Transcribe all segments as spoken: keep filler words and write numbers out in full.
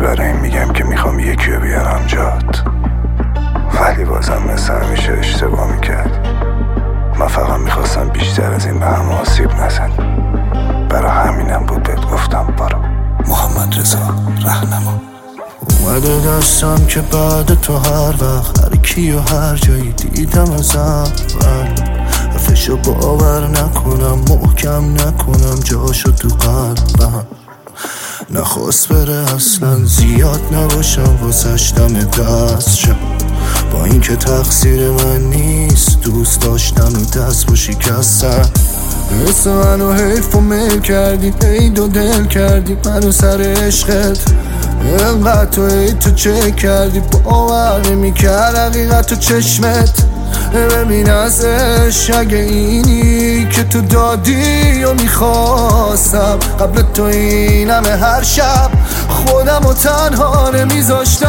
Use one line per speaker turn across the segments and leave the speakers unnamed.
برای این میگم که میخوام یکی رو بیارم جات، ولی بازم مثل همیشه اشتباه میکردی. من فقط میخواستم بیشتر از این به هم آسیب نزنی، برای همینم بود بهت گفتم برو. محمد رضا رهنما.
اومده دستم که بعد تو هر وقت هر کی و هر جایی دیدم از اول حرفشو باور نکنم، محکم نکنم جاشو تو قلبم. نخواست بره اصلا زیاد نباشم واسش دم دست شم، با این که تقصیر من نیست دوست داشتن و دست با شکستن. حس منو حیف و میل کردی، عید و دل کردی منو سر عشقت. اینقدر تو عید تو چه کردی، باور نمی‌کرد حقیقت تو چشمت. ببین ازش اگه اینی که تو دادی و میخواستم، قبل تو این همه هر شب خودم و تنها نمیذاشتم.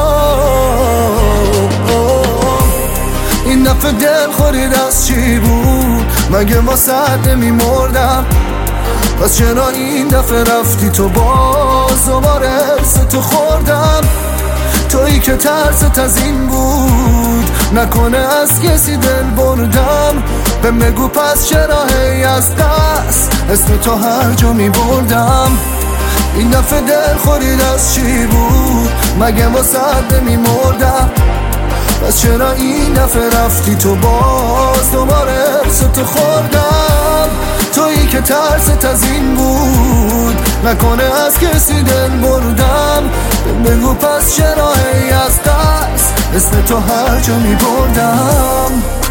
این دفعه دل خورید از چی بود، مگه واسه نمیمردم؟ پس چرا این دفعه رفتی تو باز دوباره ارثتو خوردم؟ تویی که ترست از این بود نکنه از کسی دل بردم. به مگو پس چرا هی از دست اسم تو هر جا می بردم؟ این دفعه دل خورید از چی بود، مگه واسه نمی مردم؟ پس چرا این دفعه رفتی تو باز دوباره ارثتو خوردم؟ تویی که ترست از این بود نکنه از کسی دل بردم. بگو پس چرا هی از دست اسم تو هر جا می بردم؟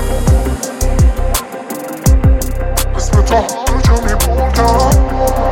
اسم تو هر جا می بردم.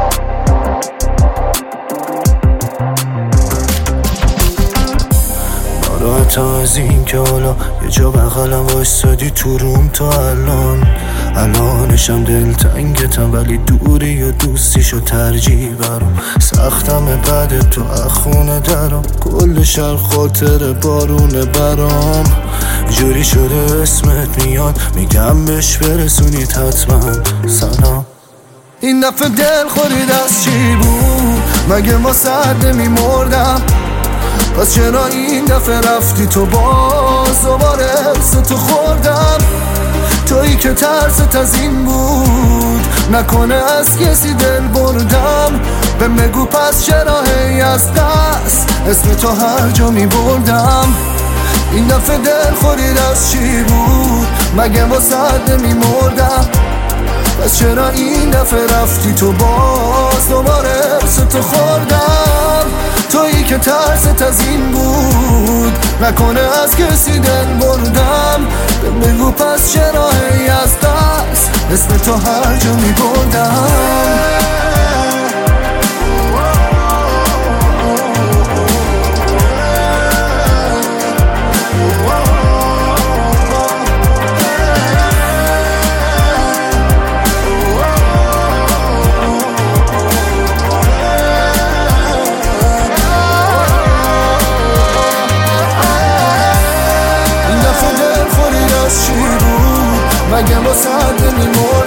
ناراحت از این که حالا یه جا بغلم وایستادی تو روم تا الان. الانشم دلتنگتم ولی دوری و دوستیشو ترجیح برام. سختم بعد تو اخونه درام، کل شهر خاطر بارونه برام. جوری شده اسمت میاد میگم بهش برسونید حتما سلام. این دفعه دل خورید از چی بود، مگه واسه نمیمردم؟ پس چرا این دفعه رفتی تو باز دوباره ارثتو خوردم؟ تویی که ترست از این بود نکنه از کسی دل بردم. به مگو پس چرا هی از دست اسم تو هر جا می بردم؟ این دفعه دل خورید از چی بود، مگه واسه نمی مردم؟ پس چرا این دفعه رفتی تو باز دوباره ارثتو خوردم؟ تویی که ترست از این بود نکنه از کسی دل بردم. بگو پس چرا هی از دست اسم تو هر جا می بردم؟ مگه واسه نمیمردم؟